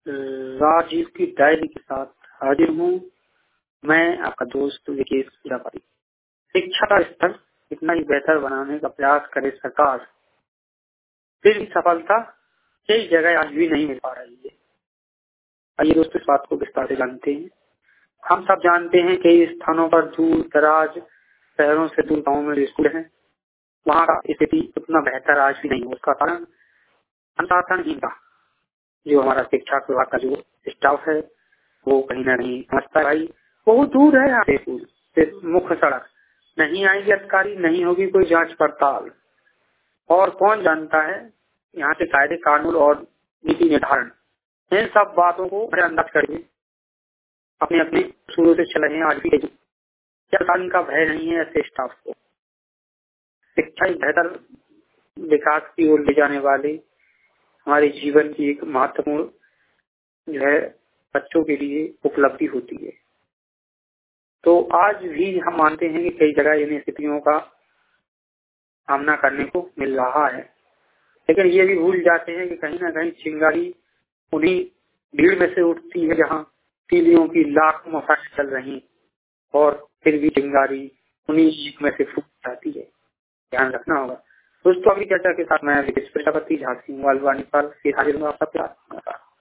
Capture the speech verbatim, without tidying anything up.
राजीव की डायरी के साथ हाजिर हूँ। मैं आपका दोस्त विकेश गिरापारी। शिक्षा का स्तर इतना ही बेहतर बनाने का प्रयास करे सरकार, फिर भी सफलता कई जगह आज भी नहीं मिल पा रही है। आइए दोस्तों इस बात को विस्तार से जानते हैं। हम सब जानते हैं कई स्थानों पर दूर दराज शहरों से दूर गाँव में स्कूल हैं, वहाँ का स्थिति उतना बेहतर आज भी नहीं हो। उसका कारण अनुशासनहीनता। जो हमारा शिक्षा विभाग का जो स्टाफ है वो कहीं ना कहीं समझता है भाई बहुत दूर है यहाँ से स्कूल से, मुख्य सड़क नहीं आएगी अधिकारी, नहीं होगी कोई जांच पड़ताल, और कौन जानता है यहाँ के कायदे कानून और नीति निर्धारण। इन सब बातों को अंदाज करके अपने अपने शुरू से चल रहे हैं आज भी। क्या इनका भय नहीं है ऐसे स्टाफ को? शिक्षा एक बेहतर विकास की ओर ले जाने वाले हमारे जीवन की एक महत्वपूर्ण जो है बच्चों के लिए उपलब्धि होती है। तो आज भी हम मानते हैं कि कई जगह इन स्थितियों का सामना करने को मिल रहा है, लेकिन ये भी भूल जाते हैं कि कहीं ना कहीं चिंगारी उन्हीं भीड़ में से उठती है जहाँ तीलियों की लाखों मोटर चल रही और फिर भी चिंगारी उन्हीं एक में से फूट जाती है। ध्यान रखना होगा दोस्तों। अगली चर्चा के साथ मैं विकेश प्रजापति झांसी नेपाल के हाजिर हूँ आपका प्यार।